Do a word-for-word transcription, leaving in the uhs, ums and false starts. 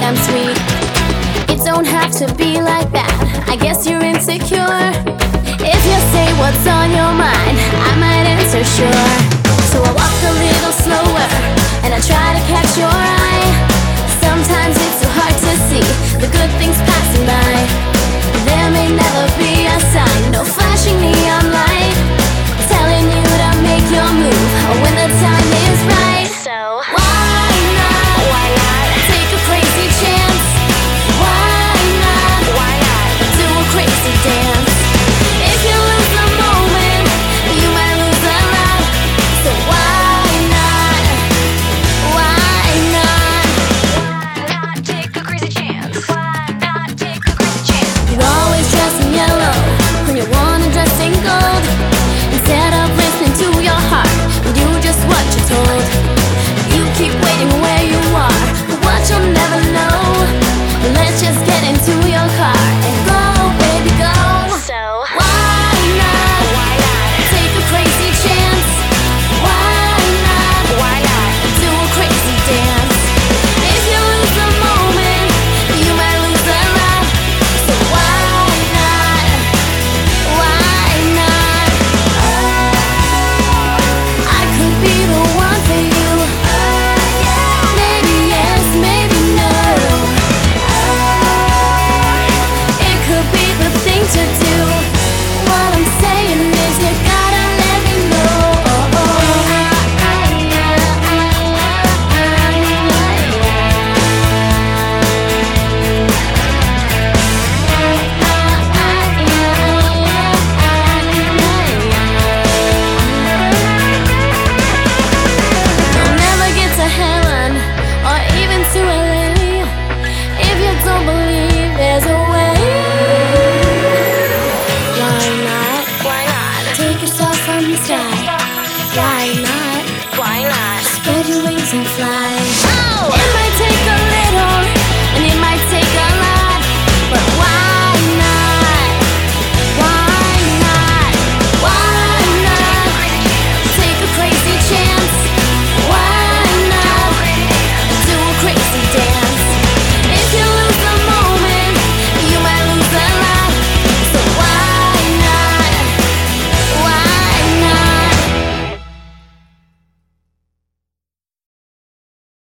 damn sweet. It don't have to be like that, I guess you're insecure. If you say what's on your mind, I might answer sure. So I walk a little slower, and I try to catch your eye. Sometimes it's so hard to see the good things passing by. There may never be a sign, no flashing neon light telling you to make your move when the time is right. So why not? Why not? Take a crazy chance. Why not? Why not? Do a crazy dance. If you lose the moment, you might lose the love. So why not? Why not? Why not take a crazy chance? Why not take a crazy chance? You always dress in yellow when you wanna dress in gold. Instead of listening to your heart, you do just what you're told. You keep waiting where you are, but what you'll never know. Let's just get into your car and go, baby, go. So why not? Why not? Take a crazy chance. Why not? Why not? Do a crazy dance. If you lose the moment, you might lose the love. So why not? Why not? I could be the one for you. Maybe yes, maybe no. It could be the thing to do. What I'm saying is you gotta let me You'll never get to heaven or even to L A if you don't believe there's a way. Why not? Why not? Take yourself from the sky. Why not? Why not? Spread your wings and fly.